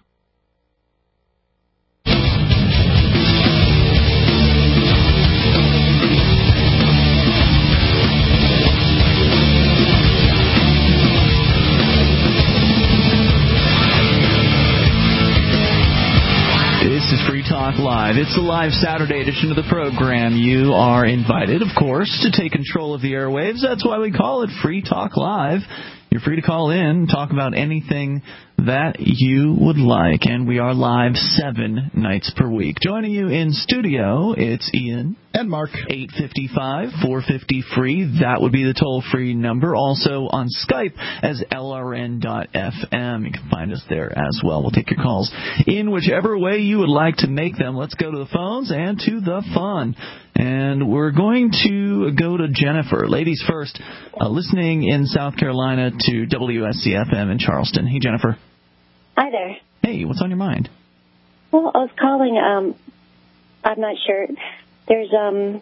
This is Free Talk Live. It's the live Saturday edition of the program. You are invited, of course, to take control of the airwaves. That's why we call it Free Talk Live. You're free to call in, talk about anything that you would like. And we are live seven nights per week. Joining you in studio, it's Ian. And Mark. eight five five, four five zero, free. That would be the toll-free number. Also on Skype as L R N dot F M. You can find us there as well. We'll take your calls in whichever way you would like to make them. Let's go to the phones and to the fun. And we're going to go to Jennifer. Ladies first, uh, listening in South Carolina to W S C F M in Charleston. Hey, Jennifer. Hi there. Hey, what's on your mind? Well, I was calling, um, I'm not sure. There's um,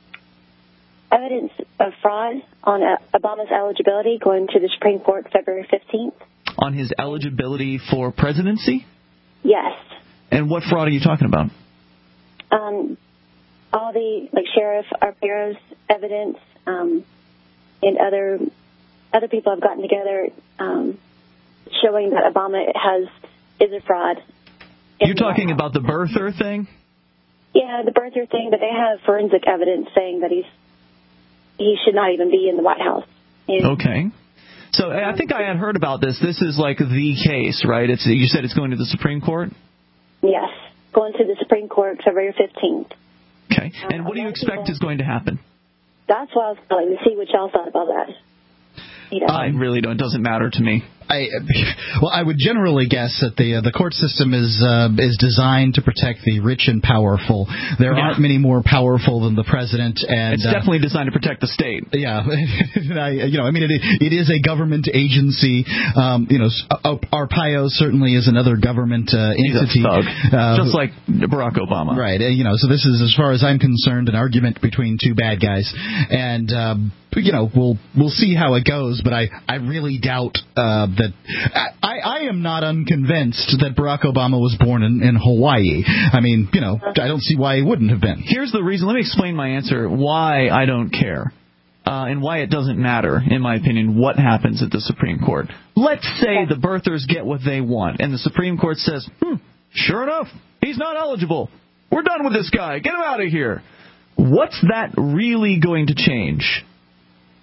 evidence of fraud on uh, Obama's eligibility going to the Supreme Court February fifteenth. On his eligibility for presidency? Yes. And what fraud are you talking about? Um, all the, like, Sheriff Arpaio's evidence um, and other other people have gotten together um, showing that Obama has is a fraud. You're talking about the birther thing? Yeah, the birther thing, but they have forensic evidence saying that he's he should not even be in the White House. And okay. So I think I had heard about this. This is like the case, right? It's you said it's going to the Supreme Court? Yes, going to the Supreme Court February fifteenth. Okay. And what do you expect is going to happen? That's why I was calling to see what y'all thought about that. You know. I really don't. It doesn't matter to me. I, well, I would generally guess that the uh, the court system is uh, is designed to protect the rich and powerful. There yeah. aren't many more powerful than the president, and it's definitely uh, designed to protect the state. Yeah, I, you know, I mean, it, it is a government agency. Um, you know, Arpaio certainly is another government uh, entity, He's a thug. Uh, just like Barack Obama, right? And, you know, so this is, as far as I'm concerned, an argument between two bad guys, and um, you know, we'll we'll see how it goes. But I I really doubt. Uh, That I, I am not unconvinced that Barack Obama was born in, in Hawaii. I mean, you know, I don't see why he wouldn't have been. Here's the reason. Let me explain my answer, why I don't care, uh, and why it doesn't matter, in my opinion, what happens at the Supreme Court. Let's say the birthers get what they want, and the Supreme Court says, hmm, sure enough, he's not eligible. We're done with this guy. Get him out of here. What's that really going to change?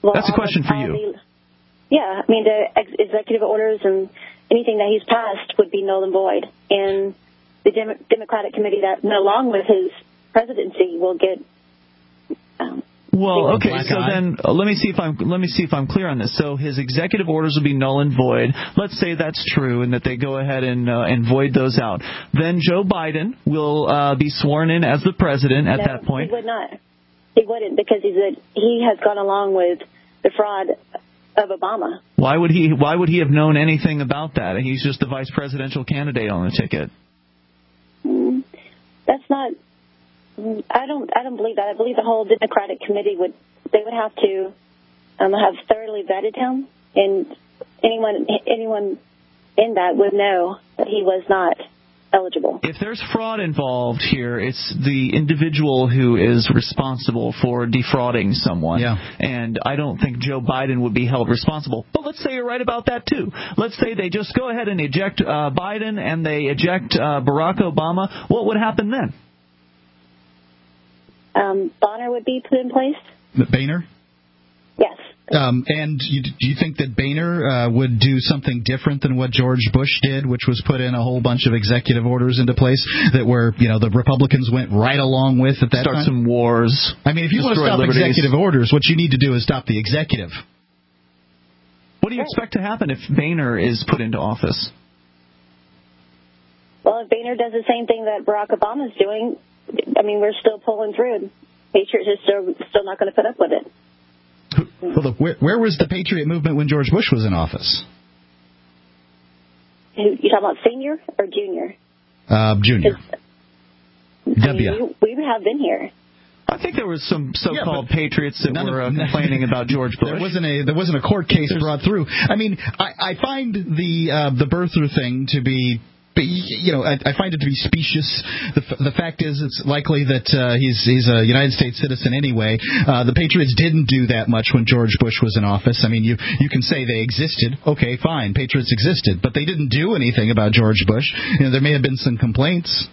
Well, That's a question for all you. The, yeah, I mean, the ex- executive orders and anything that he's passed would be null and void. And the Dem- Democratic committee that went along with his presidency will get. Um, Well, okay, Black so eye. then uh, let me see if I'm let me see if I'm clear on this. So his executive orders will be null and void. Let's say that's true, and that they go ahead and uh, and void those out. Then Joe Biden will uh, be sworn in as the president at no, that point. He would not. He wouldn't because he's a, he has gone along with the fraud of Obama. Why would he? Why would he have known anything about that? He's just the vice presidential candidate on the ticket. Mm, that's not. I don't. I don't believe that. I believe the whole Democratic committee would. They would have to um, have thoroughly vetted him, and anyone anyone in that would know that he was not eligible. If there's fraud involved here, it's the individual who is responsible for defrauding someone. Yeah. And I don't think Joe Biden would be held responsible. But let's say you're right about that, too. Let's say they just go ahead and eject uh, Biden and they eject uh, Barack Obama. What would happen then? Um, Bonner would be put in place? Boehner? Yes. Um, and you, do you think that Boehner uh, would do something different than what George Bush did, which was put in a whole bunch of executive orders into place that were, you know, the Republicans went right along with at that Start time? some wars. I mean, if you want to destroy stop liberties. executive orders, what you need to do is stop the executive. What do you expect to happen if Boehner is put into office? Well, if Boehner does the same thing that Barack Obama's doing, I mean, we're still pulling through. Patriots are still still not going to put up with it. Well, look, where, where was the Patriot movement when George Bush was in office? Who, you talking about senior or junior? Uh, junior. I mean, we, we have been here. I think there was some so-called yeah, patriots that none were uh, of, complaining about George Bush. There wasn't a there wasn't a court case There's, brought through. I mean, I, I find the uh, the birther thing to be. But, you know, I, I find it to be specious. The, the fact is, it's likely that uh, he's he's a United States citizen anyway. Uh, the Patriots didn't do that much when George Bush was in office. I mean, you you can say they existed. Okay, fine, Patriots existed, but they didn't do anything about George Bush. You know, there may have been some complaints.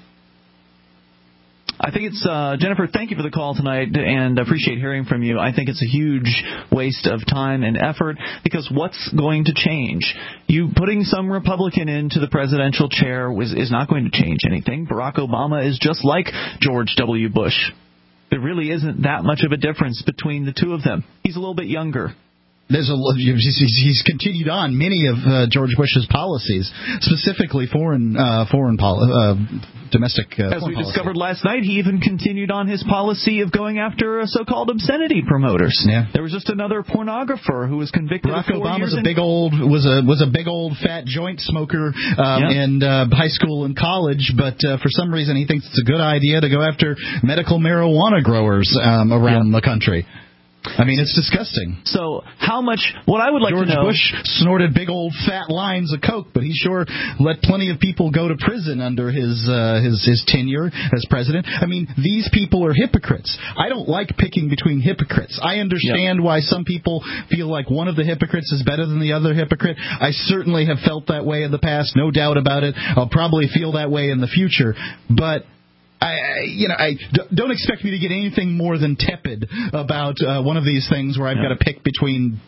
I think it's, uh, Jennifer, thank you for the call tonight, and I appreciate hearing from you. I think it's a huge waste of time and effort, because what's going to change? You putting some Republican into the presidential chair is, is not going to change anything. Barack Obama is just like George W. Bush. There really isn't that much of a difference between the two of them. He's a little bit younger. There's a he's continued on many of uh, George Bush's policies, specifically foreign uh, foreign poli- uh, domestic. Uh, As we policy. discovered last night, he even continued on his policy of going after uh, so-called obscenity promoters. Yeah. There was just another pornographer who was convicted. Barack of four Obama's years a big old was a was a big old fat joint smoker um, yeah. in uh, high school and college, but uh, for some reason he thinks it's a good idea to go after medical marijuana growers um, around yeah. the country. I mean, it's disgusting. So how much, what I would like George to know... Bush snorted big old fat lines of coke, but he sure let plenty of people go to prison under his, uh, his, his tenure as president. I mean, these people are hypocrites. I don't like picking between hypocrites. I understand yep. why some people feel like one of the hypocrites is better than the other hypocrite. I certainly have felt that way in the past, no doubt about it. I'll probably feel that way in the future, but... I, you know, I don't expect me to get anything more than tepid about uh, one of these things where I've yeah. got to pick between,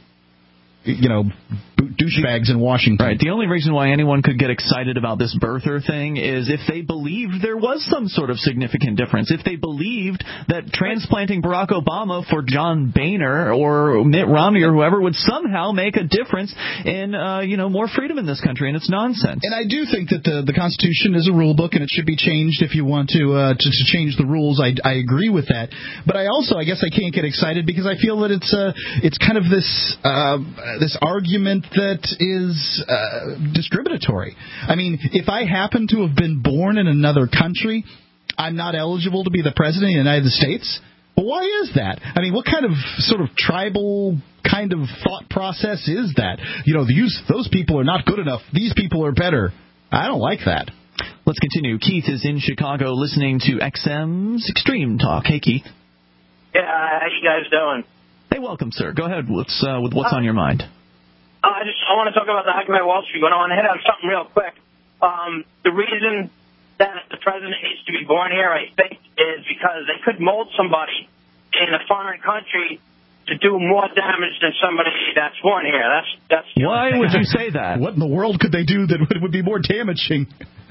you know, douchebags in Washington. Right. The only reason why anyone could get excited about this birther thing is if they believed there was some sort of significant difference. If they believed that transplanting Barack Obama for John Boehner or Mitt Romney or whoever would somehow make a difference in, uh, you know, more freedom in this country, and it's nonsense. And I do think that the, the Constitution is a rule book, and it should be changed if you want to, uh, to to change the rules. I, I agree with that. But I also, I guess I can't get excited because I feel that it's uh, it's kind of this uh, this argument that is uh, discriminatory. I mean, if I happen to have been born in another country, I'm not eligible to be the president of the United States. Well, why is that? I mean, what kind of sort of tribal kind of thought process is that? You know, these, those people are not good enough. These people are better. I don't like that. Let's continue. Keith is in Chicago listening to X M's Extreme Talk. Hey, Keith. Yeah, how you guys doing? Hey, welcome, sir. Go ahead with, uh, with what's uh, on your mind. I just I want to talk about the Occupy Wall Street, but I want to hit on something real quick. Um, the reason that the president needs to be born here, I think, is because they could mold somebody in a foreign country to do more damage than somebody that's born here. That's that's. Why would you say that? What in the world could they do that would, would be more damaging?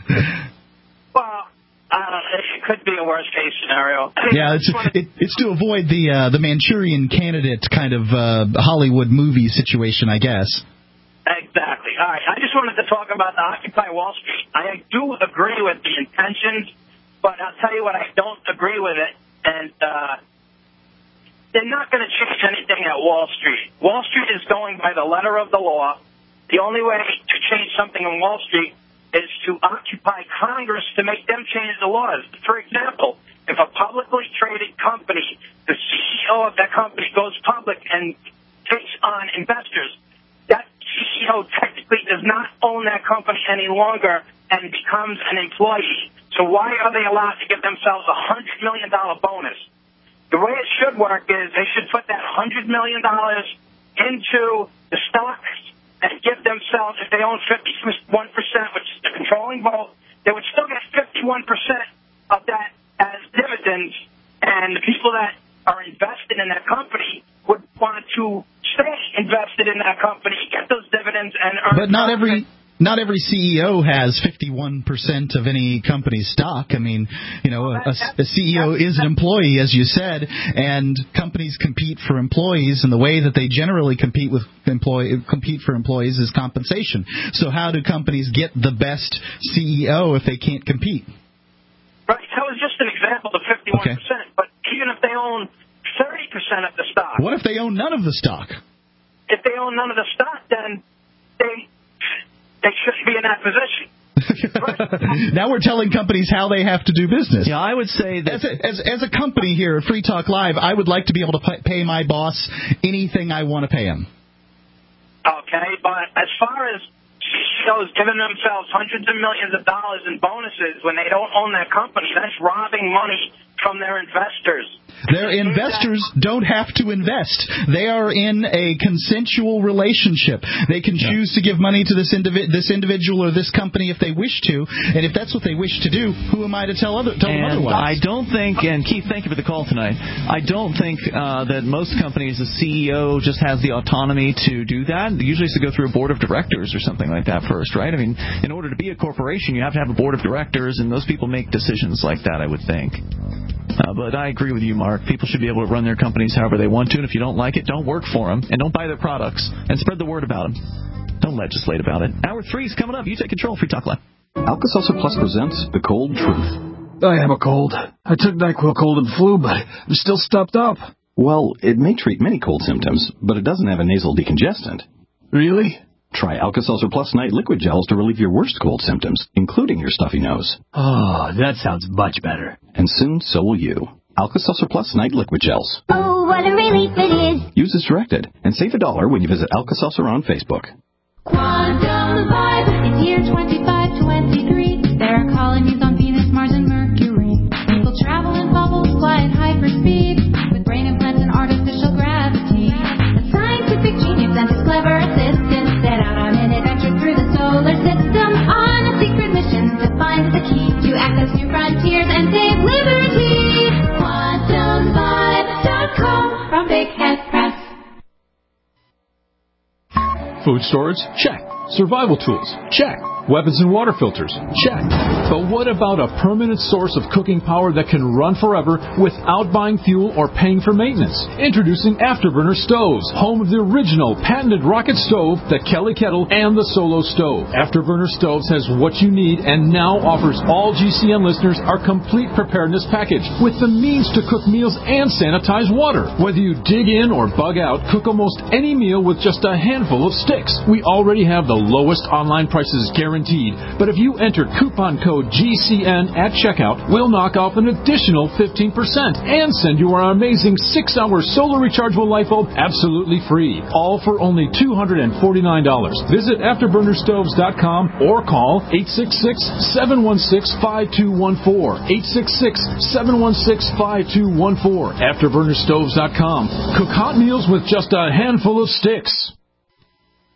Well, uh, it could be a worst case scenario. Yeah, it's it, it's to avoid the uh, the Manchurian Candidate kind of uh, Hollywood movie situation, I guess. Exactly. All right. I just wanted to talk about the Occupy Wall Street. I do agree with the intentions, but I'll tell you what, I don't agree with it, and uh, they're not going to change anything at Wall Street. Wall Street is going by the letter of the law. The only way to change something in Wall Street is to occupy Congress to make them change the laws. For example, if a publicly traded company, the C E O of that company goes public and takes on investors, that C E O technically does not own that company any longer and becomes an employee. So why are they allowed to give themselves a one hundred million dollars bonus? The way it should work is they should put that one hundred million dollars into the stocks and give themselves, if they own fifty-one percent, which is the controlling vote, they would still get fifty-one percent of that as dividends, and the people that are invested in that company would want to stay invested in that company, get those dividends, and earn. But not every not every C E O has fifty-one percent of any company's stock. I mean, you know, a, a C E O is an employee, as you said, and companies compete for employees, and the way that they generally compete with employee compete for employees is compensation. So how do companies get the best C E O if they can't compete? Right. That was just an example of fifty-one percent. Okay. But even if they own thirty percent of the stock. What if they own none of the stock? If they own none of the stock, then they they shouldn't be in that position. Now we're telling companies how they have to do business. Yeah, I would say that as a, as, as a company here at Free Talk Live, I would like to be able to pay my boss anything I want to pay him. Okay, but as far as C E Os giving themselves hundreds of millions of dollars in bonuses when they don't own that company, that's robbing money from their investors. Their investors don't have to invest. They are in a consensual relationship. They can choose to give money to this indivi- this individual or this company if they wish to, and if that's what they wish to do, who am I to tell other tell them and otherwise? I don't think, and Keith, thank you for the call tonight. I don't think uh, that most companies, the C E O just has the autonomy to do that. They usually has to go through a board of directors or something like that first, right? I mean, in order to be a corporation, you have to have a board of directors, and those people make decisions like that, I would think. Uh, but I agree with you, Mark. People should be able to run their companies however they want to, and if you don't like it, don't work for them, and don't buy their products, and spread the word about them. Don't legislate about it. Hour three is coming up. You take control. Free Talk Live. Alka-Seltzer Plus presents The Cold Truth. I have a cold. I took NyQuil cold and flu, but I'm still stuffed up. Well, it may treat many cold symptoms, but it doesn't have a nasal decongestant. Really? Try Alka-Seltzer Plus Night Liquid Gels to relieve your worst cold symptoms, including your stuffy nose. Oh, that sounds much better. And soon, so will you. Alka-Seltzer Plus Night Liquid Gels. Oh, what a relief it is. Use as directed, and save a dollar when you visit Alka-Seltzer on Facebook. Quantum Vibe is year twenty-five twenty-three. There are colonies on Venus, Mars, and Mercury. People travel in bubbles, fly at hyperspeed, with brain implants and artificial gravity. A scientific genius and his clever assistant set out on an adventure through the solar system on a secret mission to find the key to access new frontiers and save liberty. Quantum Vibe dot com from Big Head Press. Food storage? Check. Survival tools? Check. Weapons and water filters? Check. But what about a permanent source of cooking power that can run forever without buying fuel or paying for maintenance? Introducing Afterburner Stoves, home of the original patented rocket stove, the Kelly Kettle, and the Solo Stove. Afterburner Stoves has what you need and now offers all G C N listeners our complete preparedness package with the means to cook meals and sanitize water. Whether you dig in or bug out, cook almost any meal with just a handful of sticks. We already have the lowest online prices guaranteed, but if you enter coupon code G C N at checkout, we'll knock off an additional fifteen percent and send you our amazing six hour solar rechargeable light bulb absolutely free, all for only two hundred forty-nine dollars. Visit afterburner stoves dot com or call eight six six, seven one six, five two one four, eight six six, seven one six, five two one four, afterburner stoves dot com. Cook hot meals with just a handful of sticks.